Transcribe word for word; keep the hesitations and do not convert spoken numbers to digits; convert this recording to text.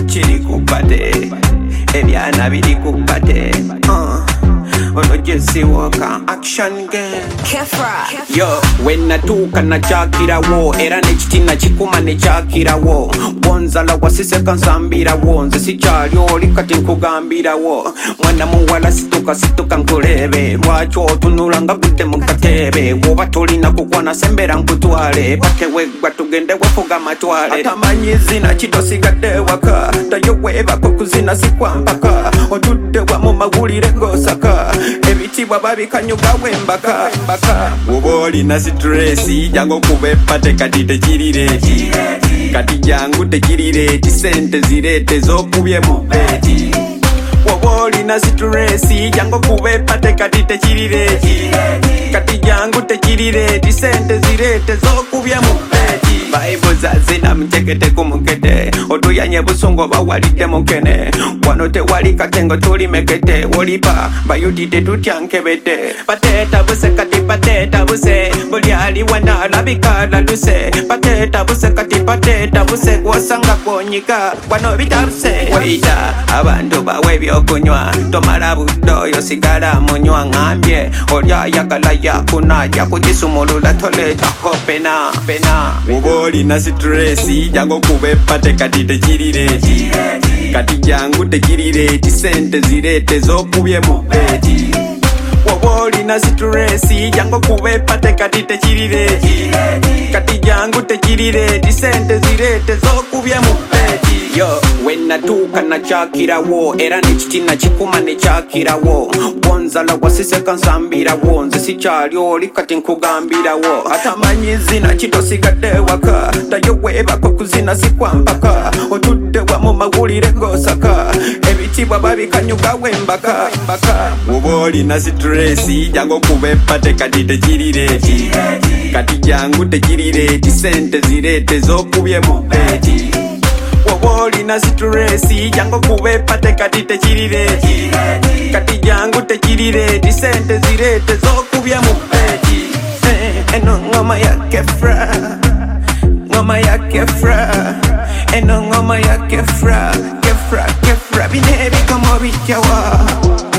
kiri kupate ebyana biri kupate uh. Ono Jesse Walker action game Kefra yo wenatuuka nakyakirawo era nekitina kikuma nekyakirawo wonzala wasiseka nsambirawo nze sikyali oli kati nkugambirawo mwana muwala situka situka nkulebe lwaki otunula nga gudde mu katebe woba tolina kukwana sembera nkutwale pateweggwa tugende wefuga matwale atamanyi zina kitosigadde waka tayo webako kuzina sikwampaka otudde wa mu mawulire gosaka ebitibwa babikanyuga wembaka woba olina situresi jangu kubepate kati tekirireeti kati jangu tekirireeti sente zireete zokubye mu beti woba olina situresi jangu kubepate kati tekirireeti kati jangu tekirireeti sente zireete zokubye mu beti Bible zazina mtekete kumukete otuyanye busongo bawalide mukene wano tewali katengo tuli mekete wolipa bayudide tutyankebete pateta buse kati pateta buse bulyali wana labikala luse pateta buse kati pateta buse gwosanga kwonyika wano bitabuse weita abantu bawe byokunywa tomala buddoyo sigala munywa ngambye olyayagala yakunajja kukisumulula toletako pena pena olina situresi jangu kubepate kati tekirireeti kati jangu tekirireeti sente zireete zokubye mu beti woba olina situresi jangu kubepate kati tekirireeti kati jangu tekirireeti sente zireete zokubye mu beti yo wenatuuka nakyakirawo era nekitina kikuma nekyakirawo wonzala wasiseka nsambirawo nze sikyali oli kati nkugambirawo atamanyi zina kitosigadde waka tayo webako kuzina sikwampaka otudde wa mu mawulire gosaka ebitibwa babikanyuga wembaka woba olina situresi jangu kubepate kati tekirireeti kati jangu tekirireeti sente zireete zokubye mu beti woba olina situresi jangu kubepate kati tekirireeti kati jangu tekirireeti sente zireete zokubye mu beti eno ngoma ya Kefra ngoma ya Kefra eno ngoma ya Kefra Kefra Kefra binebikomo bityawa